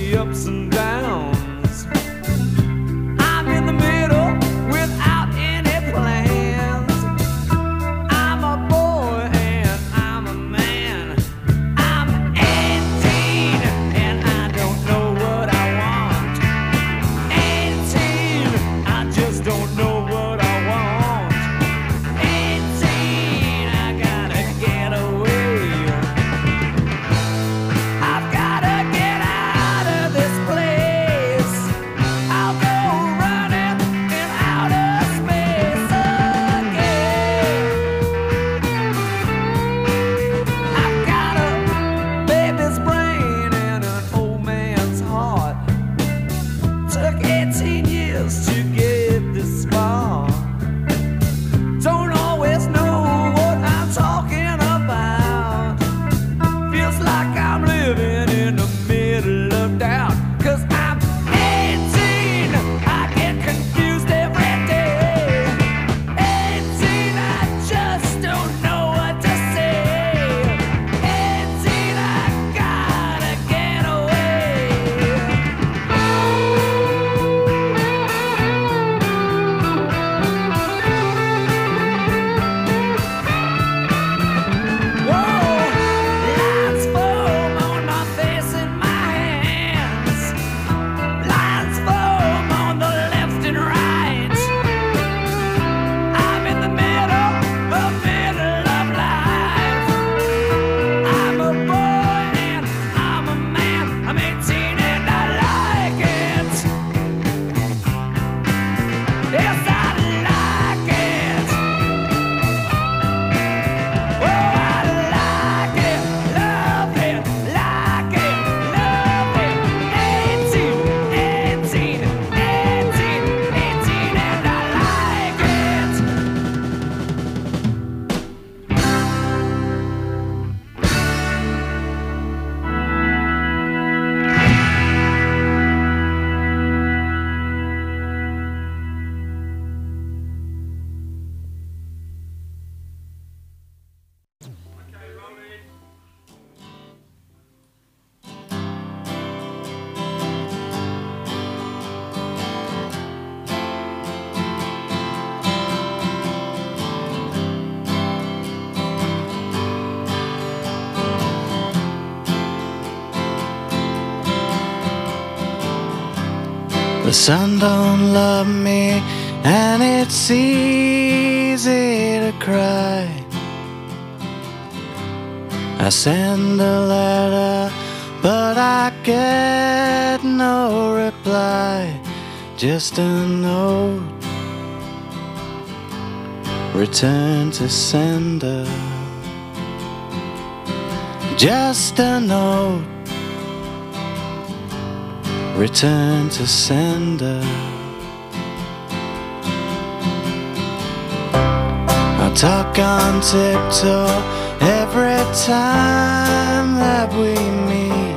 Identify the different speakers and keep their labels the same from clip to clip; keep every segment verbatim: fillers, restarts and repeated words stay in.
Speaker 1: the ups and downs. I'm in the middle without any plans. I'm a boy and I'm a man. I'm eighteen and I don't know what I want. eighteen, I just don't know what I want. eighteen, I gotta get away. I've gotta get out of this place. I'll go running in outer space again. I've got a baby's brain and an old man's heart. Took eighteen years to get this far. Don't always know what I'm talking about. Feels like I'm living in the middle of doubt. Cause I'm eighteen, I get confused every day. eighteen, I just don't know what to say. eighteen, I gotta get away. Whoa, lines foam on my face and my hands. Lines foam on the left and right. I'm in the middle, the middle of life. I'm a boy and I'm a man. I'm eighteen and I like it. Yes, I like it. Oh, I like it, love it, like it, love it. eighteen, eighteen, eighteen, eighteen, and I like it.
Speaker 2: The sun don't love me, and it's easy to cry. I send a letter, but I get no reply. Just a note, return to sender. Just a note, return to sender. I talk on tiptoe every time that we meet,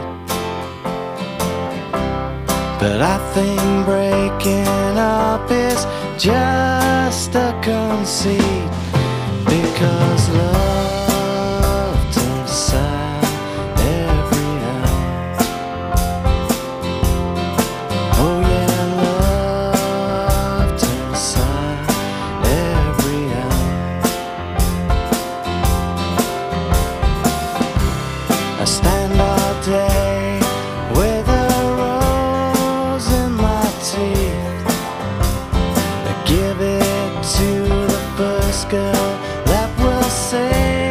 Speaker 2: but I think breaking up is just a conceit, because love turns sad every hour. Oh yeah, love turns sad every hour. I stand all day with a rose in my teeth. I give it to the first girl that will say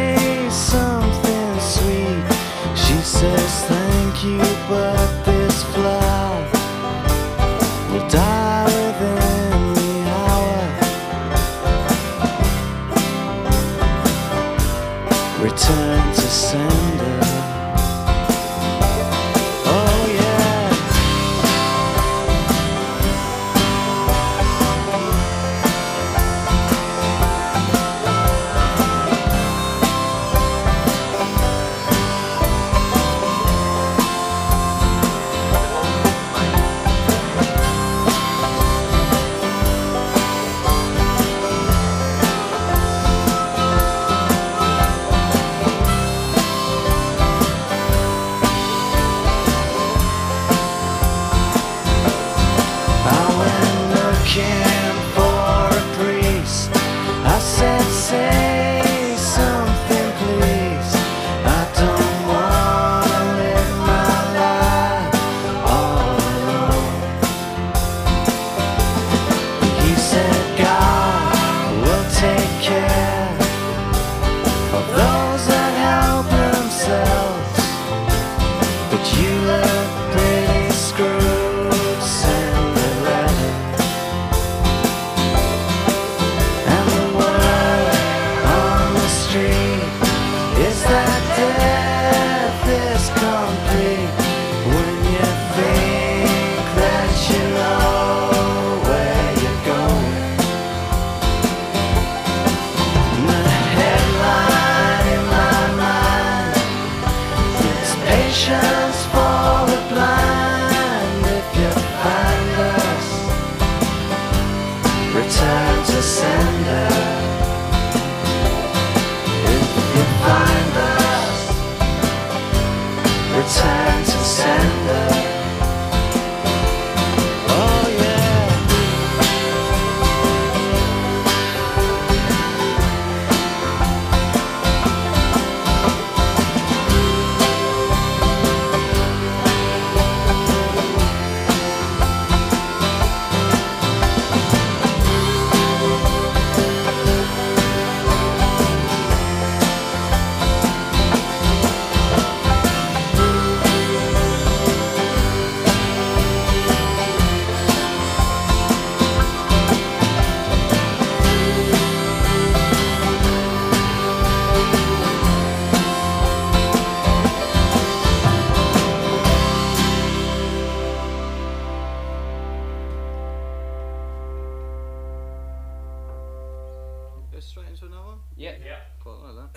Speaker 3: to another one?
Speaker 4: Yeah.
Speaker 5: Yeah.
Speaker 3: Quite like that.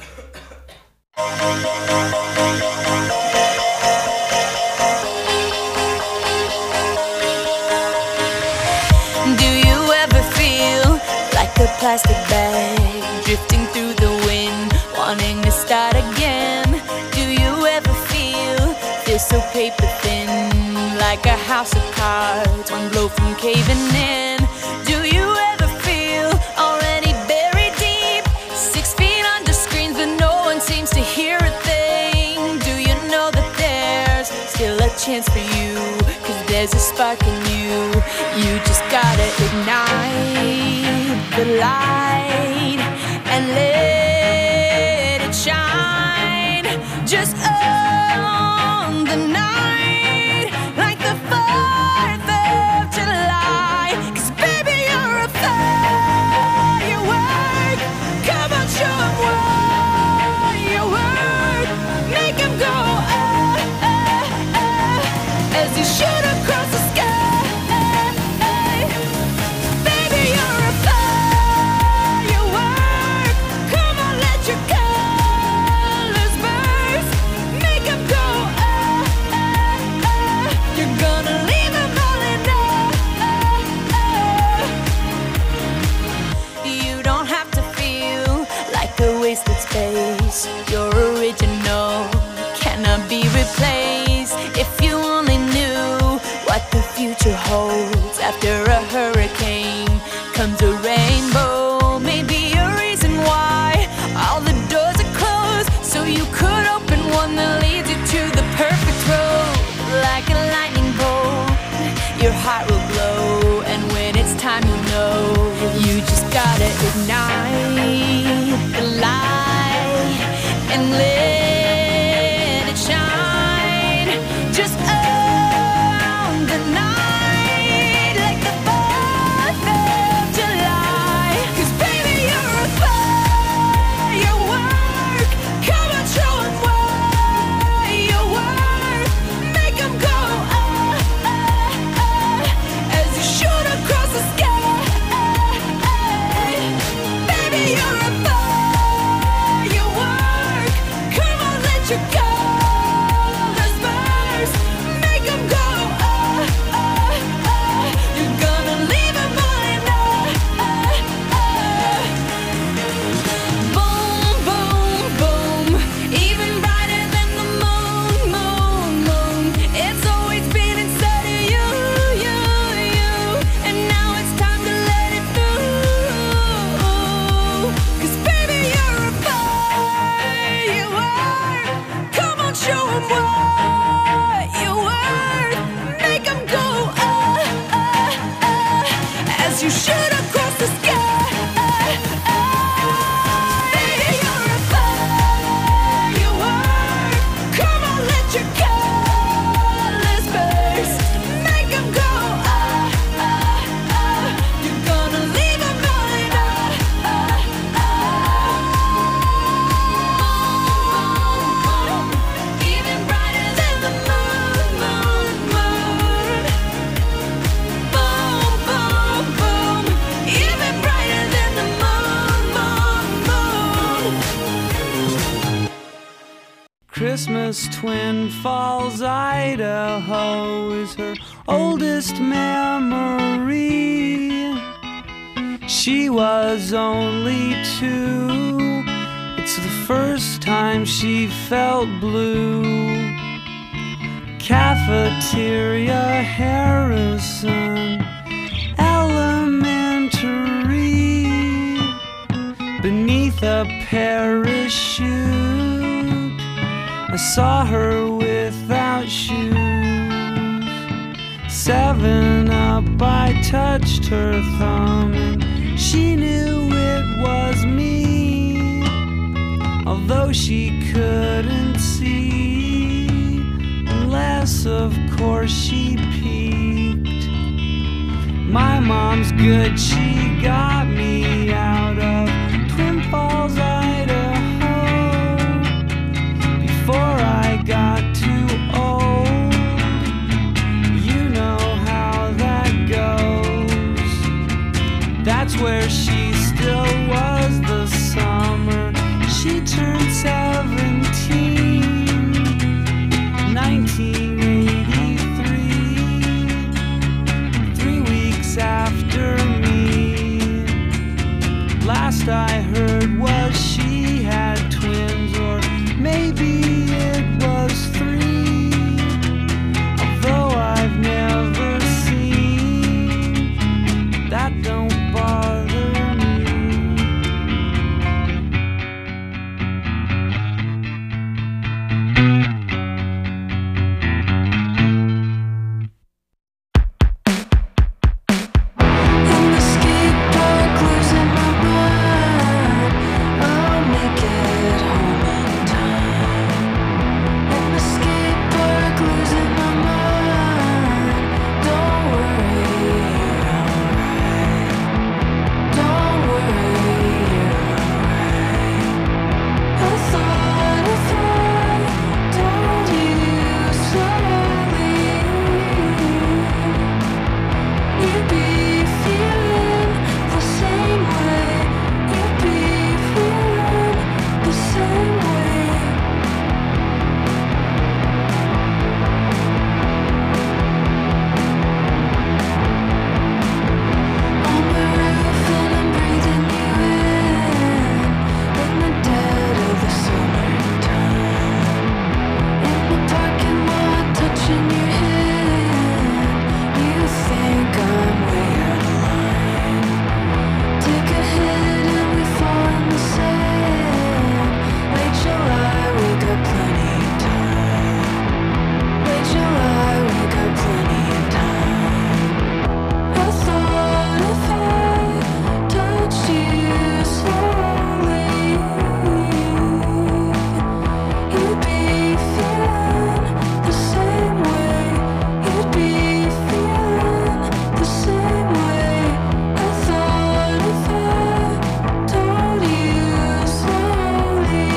Speaker 6: Do you ever feel like a plastic bag drifting through the wind, wanting to start again? Do you ever feel, feel so paper thin, like a house of cards, one blow from caving in? Do you ever feel already buried deep, six feet under screens but no one seems to hear a thing? Do you know that there's still a chance for you, 'cause there's a spark in you? You just gotta ignite the light and let it shine. Just own the night like the fourth of July. 'Cause baby, you're a firework. Come on, show 'em what you work. Make 'em go ah, ah, ah, as you shoot across the sky. Baby, you're a firework. Come on, let your colors burst. Make 'em go ah, ah, ah. You're gonna leave 'em all in ah. You don't have to feel like a wasted space. You're original, cannot be replaced. If you only knew what the future holds. After a hurricane comes a rainbow. Maybe a reason why all the doors are closed, so you could open one that leads you to the perfect road. Like a lightning bolt, your heart will glow, and when it's time you'll know. You just gotta ignite the light and let it shine. Just own the night like the fourth of July. 'Cause baby, you're a firework. Come on, show 'em what you work. Make 'em go ah, ah, ah, as you shoot across the sky. Baby, you're a firework. Come on, let your colors burst. Make 'em go ah, ah, ah. You're gonna leave 'em all in ah, ah, ah. Boom, boom, boom. Even brighter than the moon, moon, moon. It's always been inside of you, you, you. And now it's time to let it through. 'Cause baby, you're a firework. Come on, show 'em what you worth. Make 'em go ah, ah, ah, as you shoot across the sky. Baby, you're a firework. Come on, let your colors burst. Make 'em go ah, ah, ah. You're gonna leave 'em all in ah, ah, ah. Even brighter than the moon, moon, moon. Boom, boom, boom. Even brighter than the moon, moon, moon.
Speaker 1: Christmas, Twin Falls, Idaho is her oldest memory. She was only two. It's the first time she felt blue. Cafeteria, Harrison Elementary. Beneath a parachute, I saw her without shoes. Seven up, I touched her thumb, and she knew it was me, although she couldn't see, unless of course she peeked. My mom's good, she got me out of Twin Falls, Idaho, before I got too old. You know how that goes. That's where she still was the sun. she turned seventeen, nineteen eighty-three, three weeks after me. Last I heard was she had twins, or maybe it was three, although I've never seen. That don't bother me.
Speaker 3: In the skate park, losing my mind. I'll make it home in time. In the skate park, losing my mind. Don't worry, you're alright. Don't worry, you're alright. I thought if I told you slowly, you'd be feeling the same way. You'd be feeling the same way. On the roof and I'm breathing you in, in the dead of the summertime. In the parking lot, touching your hand, you think I'm way out of line. Take a hit and we fall in the sand. Late July, we got plenty of time. Late July, we got plenty of time. I thought if I touched you slowly, you'd be feeling the same way. You'd be feeling the same way. I thought if I told you slowly,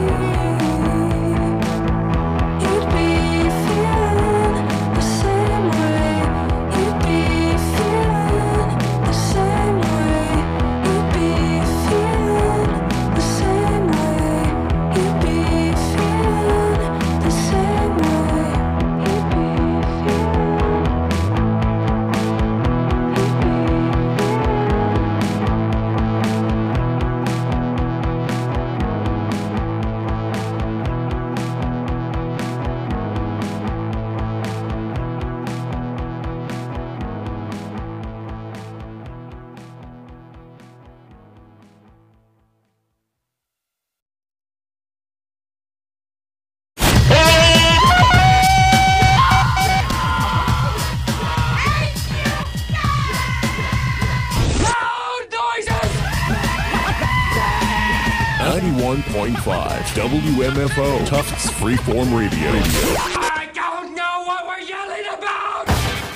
Speaker 3: you'd be feeling the same way. You'd be feeling the same way. You'd be feeling the same way. You'd be feeling the same way. You'd be
Speaker 4: ninety-one point five W M F O Tufts Freeform Radio.
Speaker 5: I don't know what we're yelling about!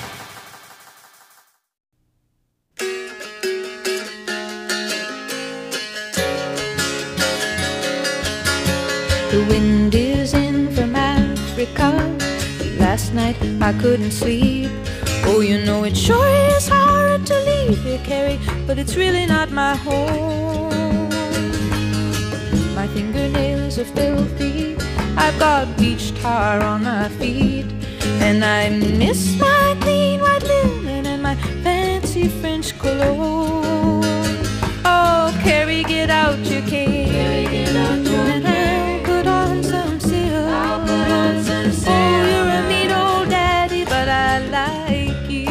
Speaker 6: The wind is in from Africa. Last night I couldn't sleep. Oh, you know it sure is hard to leave here, Carrie, but it's really not my home. My fingernails are filthy. I've got beach tar on my feet, and I miss my clean white linen and my fancy French cologne. Oh, Carrie, get out your cane, and I'll put on some silk. Oh, you're a neat old daddy, but I like you.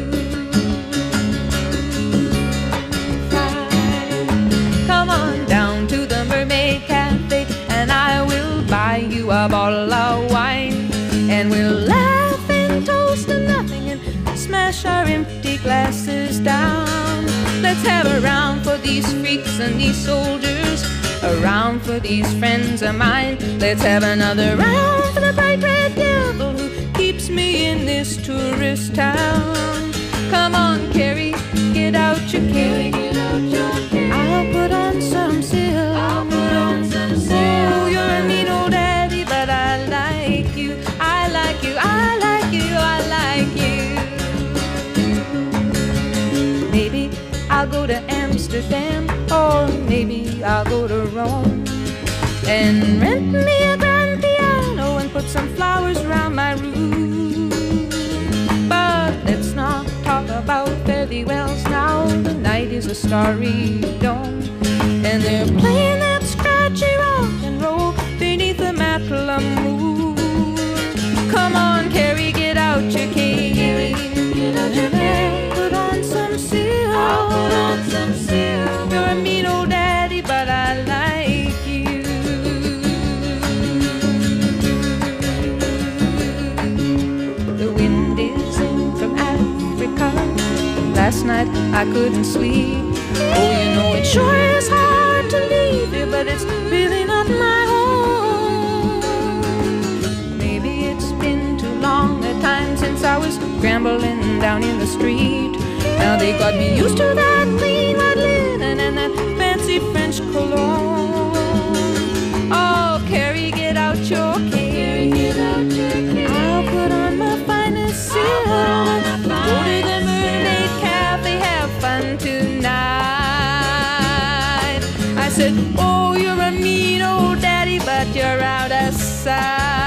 Speaker 6: Fine. Come on down to the Mermaid Cafe, and I will buy you a bottle of wine, and we'll laugh and toast to nothing and smash our empty glasses down. Let's have a round for these freaks and these soldiers, a round for these friends of mine. Let's have another round for the bright red devil who keeps me in this tourist town. Come on, Carrie, get out your cane. I'll put on some silk. Oh, you're a neat old daddy, but I like you. I like you, I like you, I like you. Maybe I'll go to Amsterdam, or maybe I'll go to Rome.
Speaker 7: and rent me a grand piano and put some flowers around my room. But let's not talk about fare thee wells now. The night is a starry dawn, and they're playing that scratchy rock and roll beneath the Matlam moon. Come on, Carrie, get out your cane. Get out your cane. Put on some silk. I'll put on some silk. You're a mean old daddy, but I like you. The wind is in from Africa. Last night I couldn't sleep. Oh, you know it sure is hard to leave you, but it's really not my home. Maybe it's been too long a time since I was scrambling down in the street. Now they got me used to that clean white linen and that fancy French cologne. Oh, Carrie, get out your cane. I'll put on my finest silk. Go to the Mermaid Cafe, have fun tonight. I said, oh, you're a mean old daddy, but you're out of sight.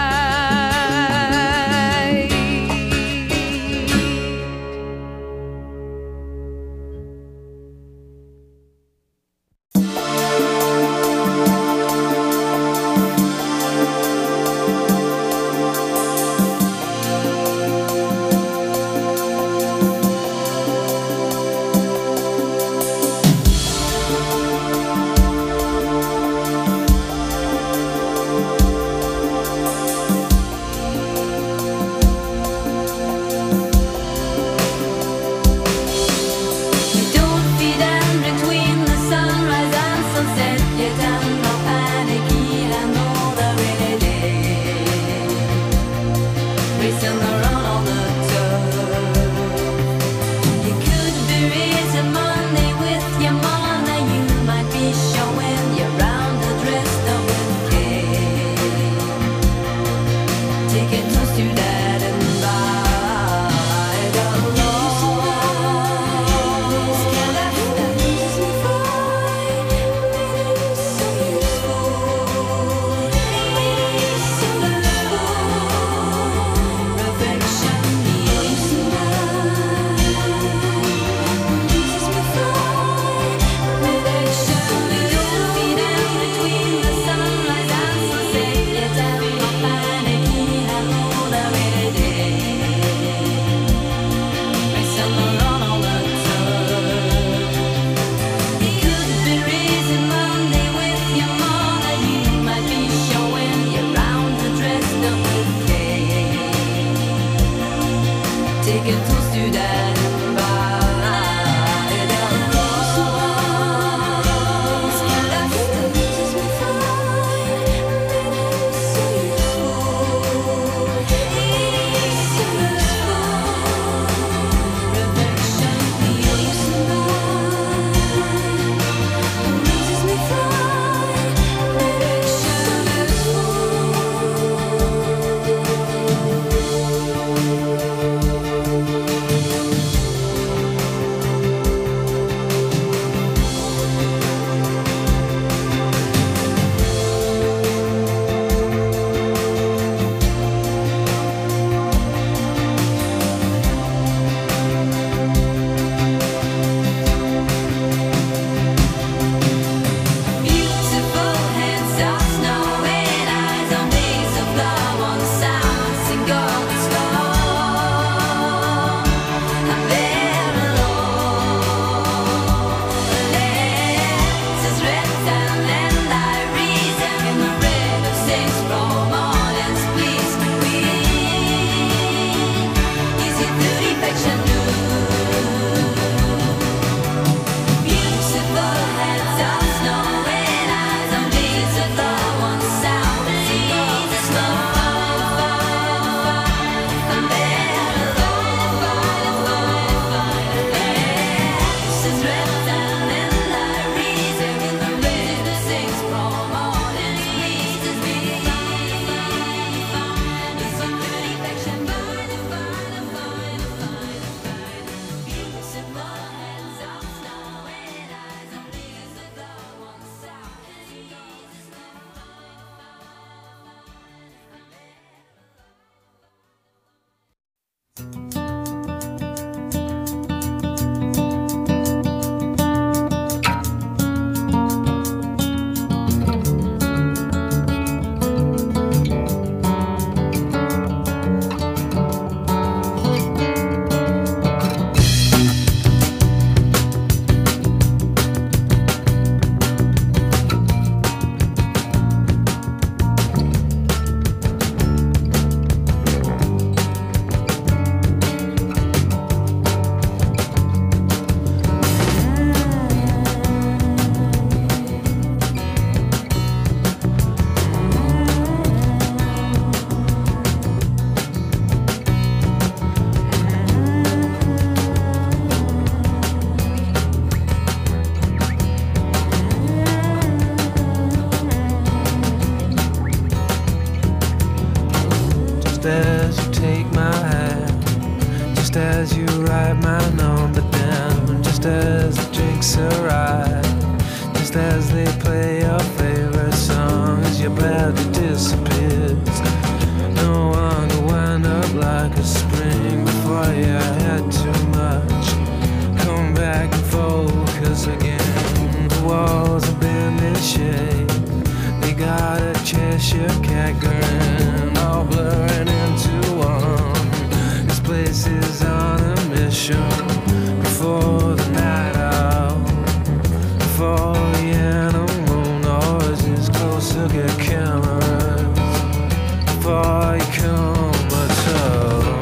Speaker 8: just as you write my number down, just as the drinks arrive, just as they play your favorite song, as your body disappears. No one to wind up like a spring before you had too much. Come back and focus again. The walls have been in shape. They got a Cheshire cat grin, all blurring into one. This place is on a mission before the night out, before the animal noises closer get cameras, before you come at all.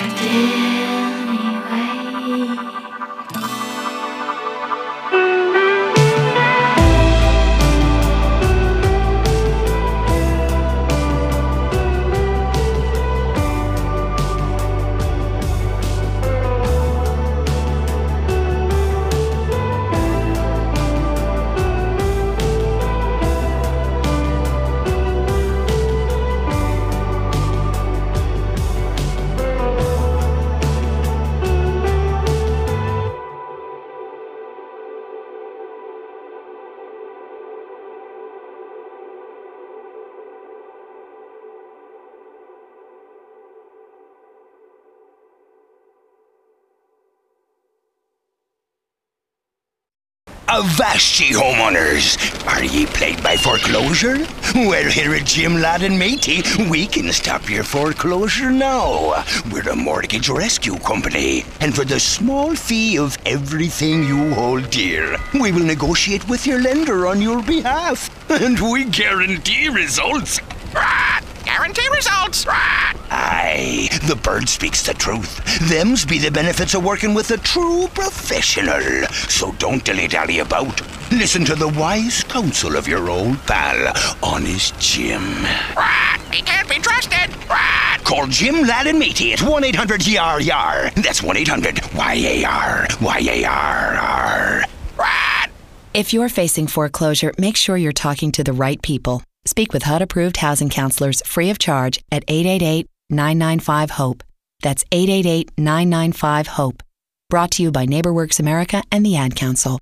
Speaker 9: Avast ye homeowners! Are ye plagued by foreclosure? Well, here at Jim Ladd and Matey, we can stop your foreclosure now. We're a mortgage rescue company, and for the small fee of everything you hold dear, we will negotiate with your lender on your behalf, and we guarantee results.
Speaker 10: Guarantee results!
Speaker 9: Aye, the bird speaks the truth. Them's be the benefits of working with a true professional. So don't dilly-dally about. Listen to the wise counsel of your old pal, Honest Jim.
Speaker 10: He can't be trusted!
Speaker 9: Call Jim Ladd and Matey at one eight hundred Y A R Y A R. That's one eight hundred Y A R Y A R R.
Speaker 11: If you're facing foreclosure, make sure you're talking to the right people. Speak with H U D-approved housing counselors free of charge at eight eight eight, nine nine five, HOPE. That's eight eight eight, nine nine five, HOPE. Brought to you by NeighborWorks America and the Ad Council.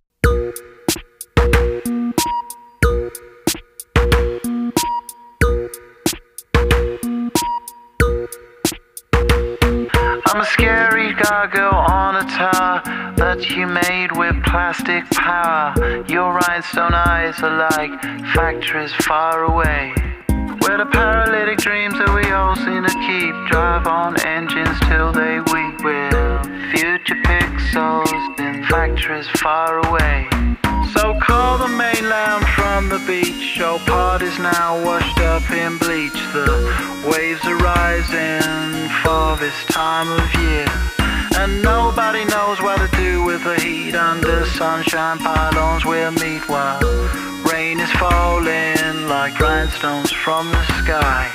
Speaker 12: I'm a scary gargoyle on a tower that you made with plastic power. Your rhinestone eyes are like factories far away, where the paralytic dreams that we all seem to keep drive on engines till they weep. With future pixels in factories far away. So call the mainland from the beach. Your part is now washed up in bleach. The waves are rising for this time of year, and nobody knows what to do with the heat. Under sunshine pylons we'll meet while rain is falling like rhinestones from the sky.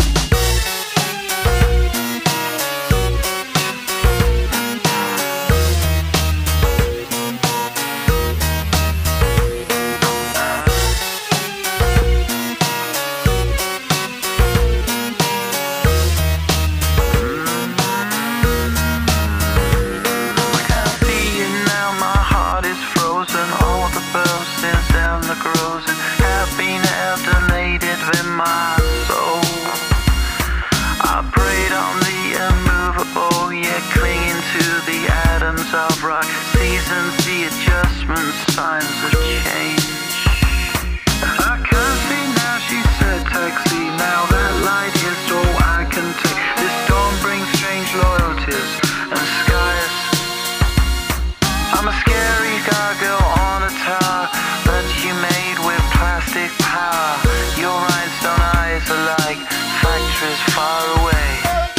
Speaker 12: Of rock, seasons, the adjustments, signs of change. I can't see now, she said taxi. Now that light is all I can take. This storm brings strange loyalties and skies. I'm a scary gargoyle on a tower that you made with plastic power. Your rhinestone eyes are like factories far away.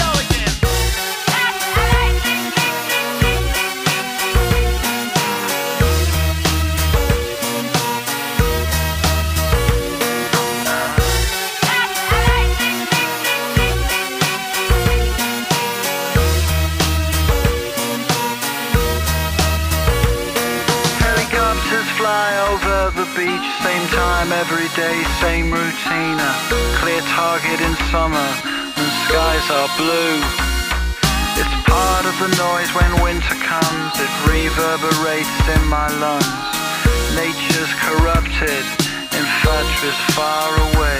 Speaker 12: Beach, same time every day, same routine. A clear target in summer and skies are blue. It's part of the noise when winter comes. It reverberates in my lungs. Nature's corrupted in factories far away.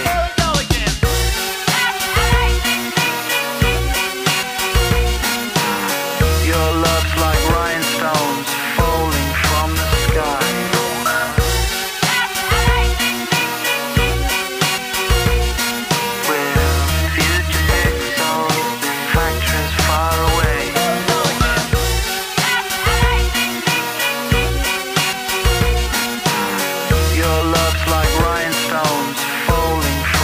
Speaker 12: Your love's like rhinestones falling from the sky. Your love's like rhinestones falling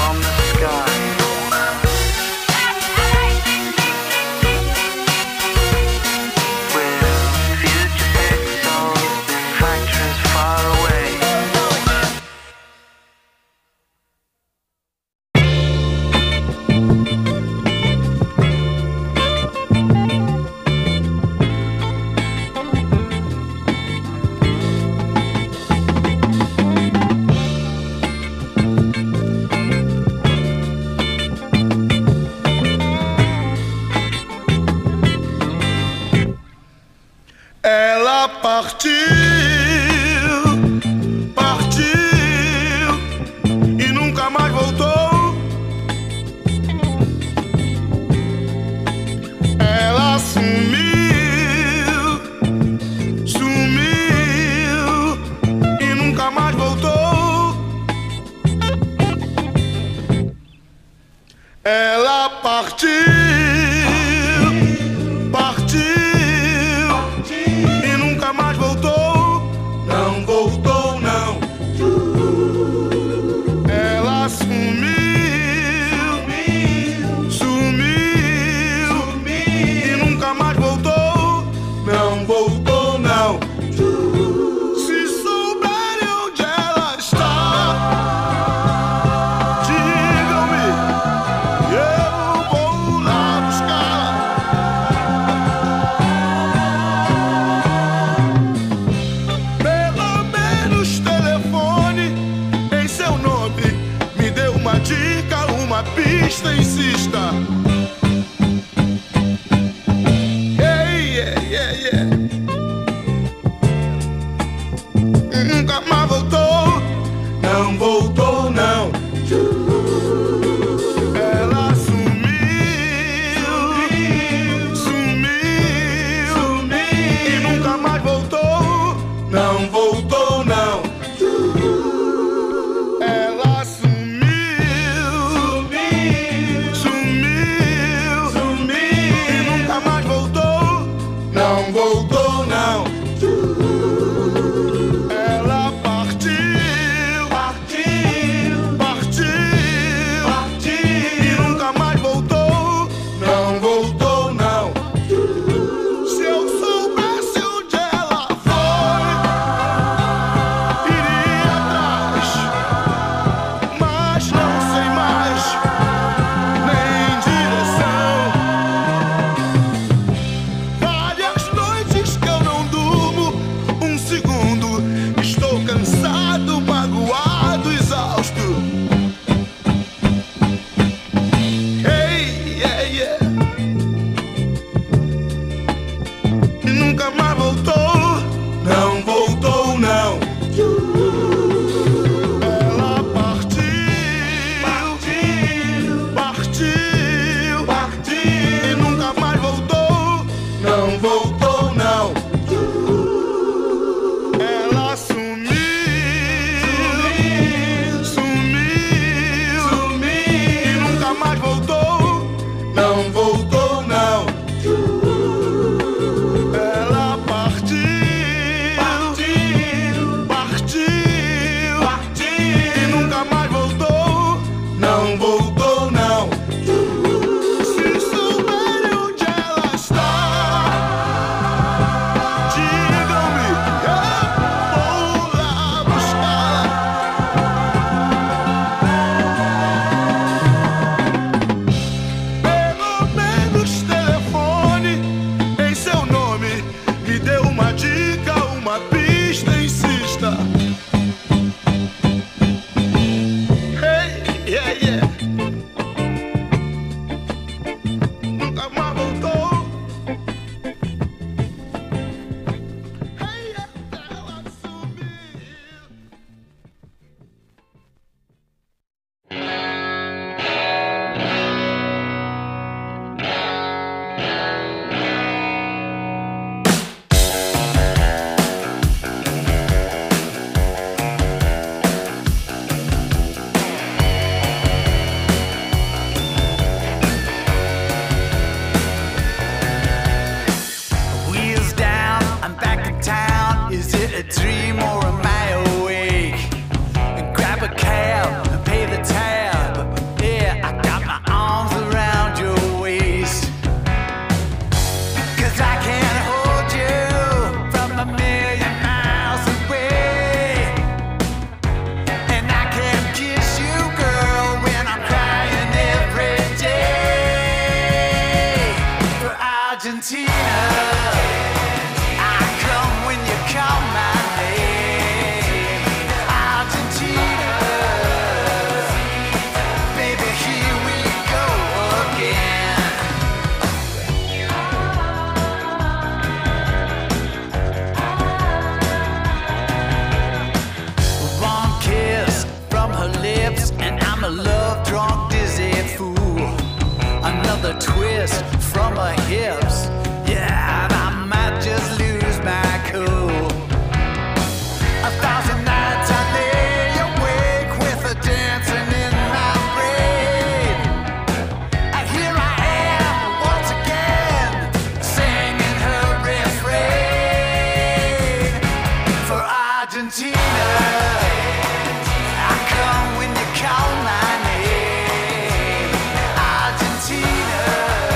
Speaker 13: partiu, partiu e nunca mais voltou. Ela sumiu, sumiu e nunca mais voltou. Ela partiu, partiu e nunca mais voltou. Não voltou, não. Ela sumiu, sumiu, sumiu e nunca mais voltou. Não voltou, não. Se souberem onde ela está, digam-me, eu vou lá buscar. Pelo menos telefone em seu nome, me dê uma dica, uma pista, insista. Yeah, yeah, yeah, yeah. Nunca mais voltou, não voltou, não. Ela sumiu, sumiu, sumiu e nunca mais voltou, não voltou, não. Ela sumiu, sumiu, sumiu e nunca mais voltou, não voltou, não. Ela partiu, partiu, partiu, partiu e nunca mais voltou, não voltou, não. Se eu soubesse onde ela foi, iria atrás, mas não sei mais nem direção. Várias noites que eu não durmo um segundo, estou cansado, magoado, exausto. Hey, yeah, yeah. E nunca mais voltou, não voltou, não. Ela partiu, partiu, partiu e nunca mais voltou, não voltou, não. Ela sumiu, sumiu, sumiu e nunca mais voltou, não voltou, não. Ela partiu, partiu, partiu, partiu e nunca mais voltou, não voltou, não. Se souberem onde ela está, digam-me, eu vou lá buscar. Pelo menos telefone em seu nome, me dê uma dica, uma pista, insista. Hey, yeah, yeah. Nunca mais voltou. Hey, yeah, ela sumiu. Wheels down, I'm back in town. Is it a dream or am I awake? Grab a cab and pay the tab. Yeah, I got my arms around your waist. 'Cause I can't hold you from a million miles away. And I can't kiss you, girl, when I'm crying every day. For Argentina, I come when you call my name. Argentina, baby, here we go again. lips. Yeah, and I might just lose my cool. A thousand nights I lay awake with a dancing in my brain. And here I am once again, singing her refrain. For Argentina, I come when you call my name. Argentina,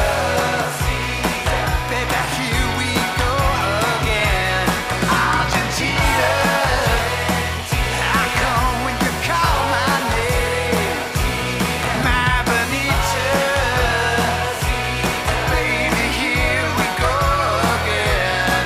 Speaker 13: baby, here we go again. Argentina, I come when you call my name. My Benita, baby, here we go again.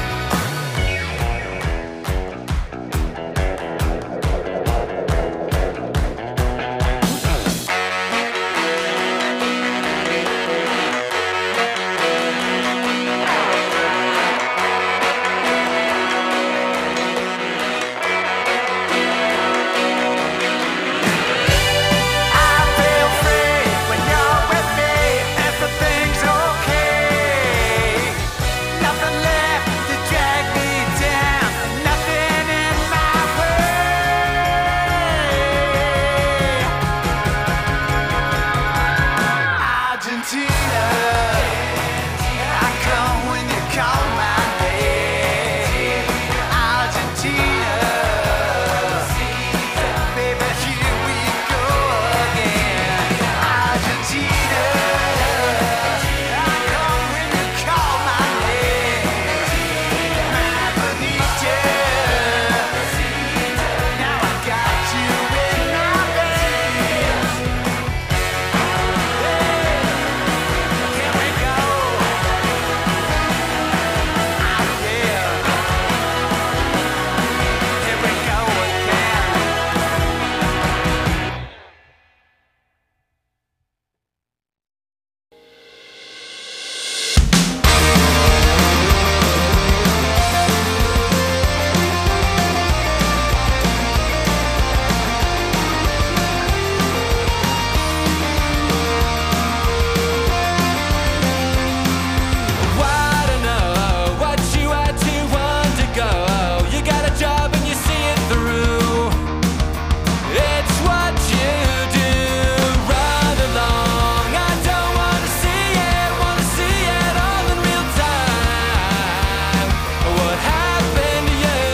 Speaker 13: I feel free when you're with me. Everything's okay. Nothing left to drag me down. Nothing in my way. Argentina, I come when you call my name. Argentina, baby, here we go again. Argentina, I come when you call my name. My Benita, now I got you in my veins. Here we go. Ah, yeah. Here we go again.
Speaker 8: Wanna know what you had to undergo. You got a job and you see it through. It's what you do. Run along. I don't wanna see it, wanna see it all in real time. What happened to you?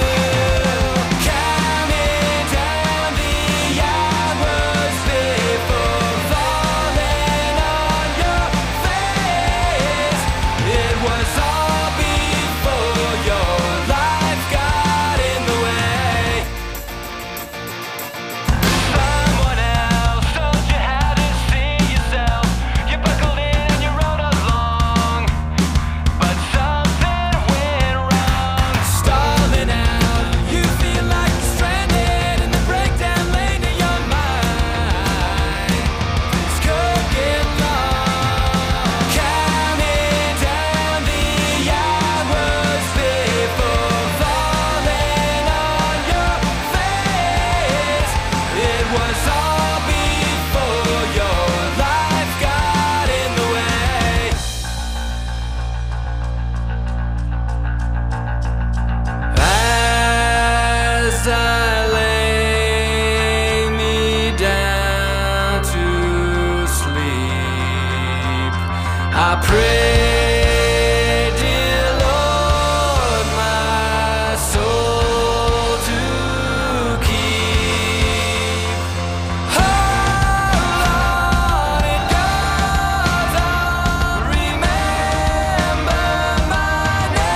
Speaker 8: Counting down the hours before falling on your face. It was all before your life got in the way. Someone else told you how to see yourself. You buckled in and you rode along, but something went wrong. Stalling out, you feel like you're stranded in the breakdown lane of your mind. This could get long. Counting down the hours before falling on your face. It was all before your life got in the way. As I lay me down to sleep, I pray, dear Lord, my soul to keep. Hold on, it goes on. Remember my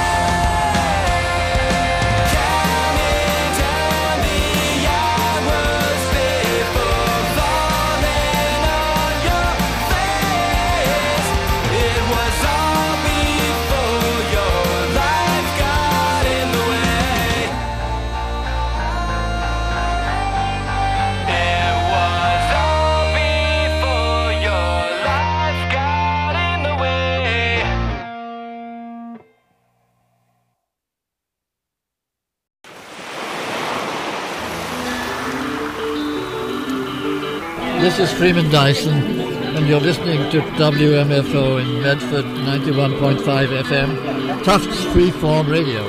Speaker 8: name. Counting down the hours before falling on your face. It was all before your life got in the way. It was all before your life got in the way.
Speaker 14: This is Freeman Dyson and you're listening to W M F O in Medford, ninety-one point five F M, Tufts Freeform Radio.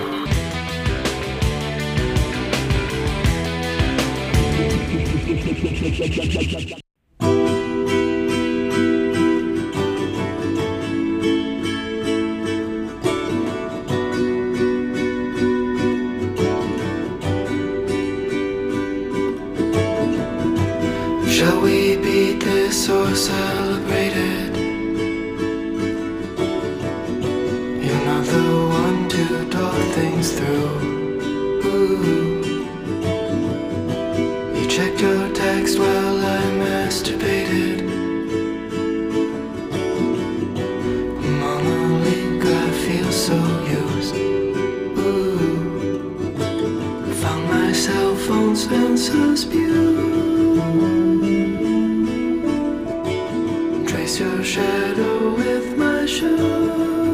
Speaker 2: Shall we beat this or celebrate it? You're not the one to talk things through. Ooh. You checked your text while I masturbated. Mama League, I feel so used. Ooh. Found myself on Spencer's Pew. Trace your shadow with my shoe.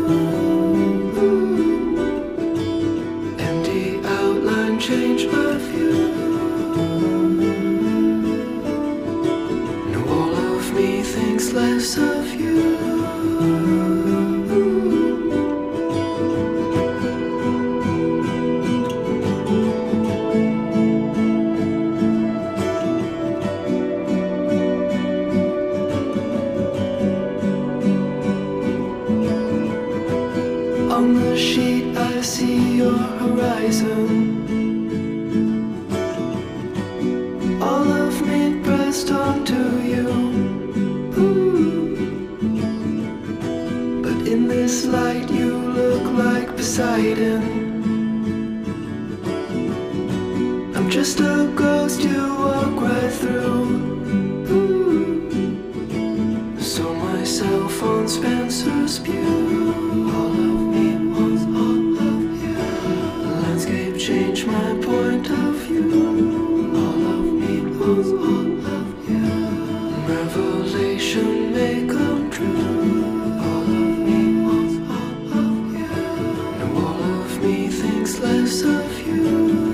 Speaker 2: Empty outline, change my view. No, all of me thinks less of you. On the sheet I see your horizon. All of me pressed onto you. Ooh. But in this light you look like Poseidon. I'm just a ghost you walk right through. Ooh. Saw myself on Spencer's Pew. All of me was all of you. The landscape changed my point of view. All of me was all of you. Revelation may come true. All of me was all of you. Now all of me thinks less of you.